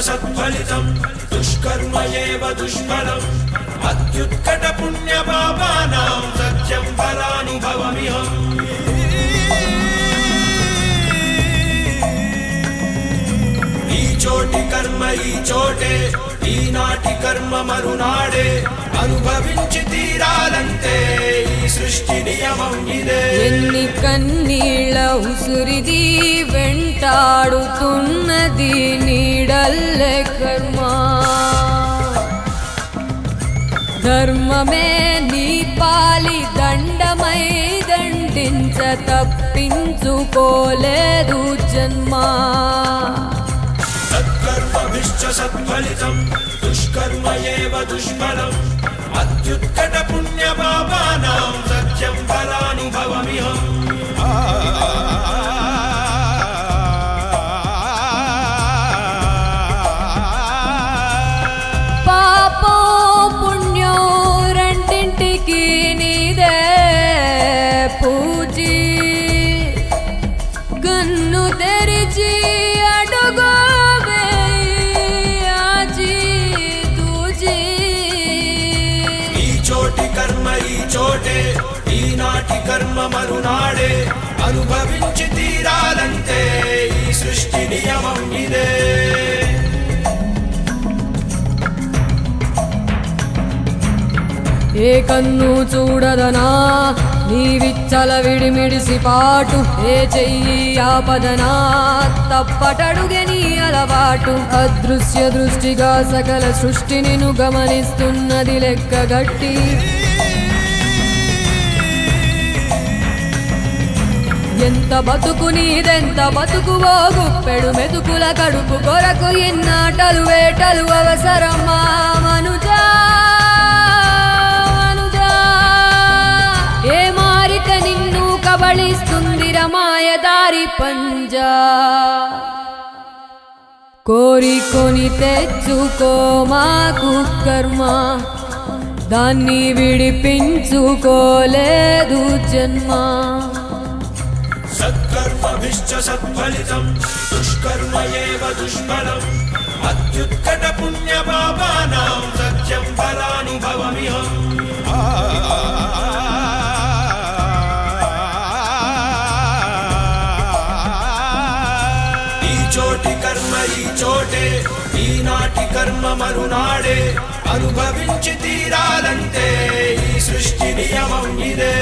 సత్ఫలితం దుష్కర్మ ఏవ దుష్ఫలం అత్యుత్కట పుణ్య పాపానాం సత్యం ఫలానుభవమిహం. ఈ చోటి కర్మ ఈ చోటే, ఈనాటి కర్మ మరునాడే, అనుభవించి తీరాలంటే ఈ సృష్టి నియమం ఇదే. ఎన్ని కన్నీళ్ళ ఉసురిది వెంటాడుతున్నది నీడల్లే కర్మ. ధర్మమే నీ పాలి దండమై దండించ తప్పించుకోలేదు జన్మ. సత్కర్మభిశ్చ సత్ఫలితం దుష్కర్మ ఏవ దుష్ఫలం అత్యుత్కట పుణ్య పాపానాం సత్యం ఫలానుభవమిహం. పాపో పుణ్యం రెండింటికి నీదే పూజీ. కన్ను తెరిచి అడుగు కర్మ ఈ చోటే, ఈనాటి కర్మ మరునాడే, అనుభవించి తీరాలంటే ఈ సృష్టి నియమం ఇదే. ఏ కన్ను చూడదనా నీ విచ్చల విడిమిడిసి పాటు, ఏ చెయ్యి ఆపదనా తప్పటడుగే నీ అలవాటు. అదృశ్య దృష్టిగా సకల సృష్టిని ను గమనిస్తున్నది లెక్కగట్టి. ఎంత బతుకు నీదెంత బతుకువో, గుప్పెడు మెతుకుల కడుపు కొరకు ఎన్నాటలు వేటలు అవసరమా మనుజా. ఏ మారిక నిన్ను కబళిస్తుంది రమాయదారి పంజా. కోరికొని తెచ్చుకో మాకు కర్మ, దాన్ని విడిపించుకోలేదు జన్మ. సత్కర్మభిశ్చ సత్ఫలితం దుష్కర్మ ఏవ దుష్ఫలం అత్యుత్కట పుణ్య పాపానాం సత్యం ఫలానుభవమిహం. ఈ చోటి కర్మ ఈ చోటే, ఈనాటి కర్మ మరునాడే, అనుభవించి తీరాలంటే ఈ సృష్టి నియమం ఇదే.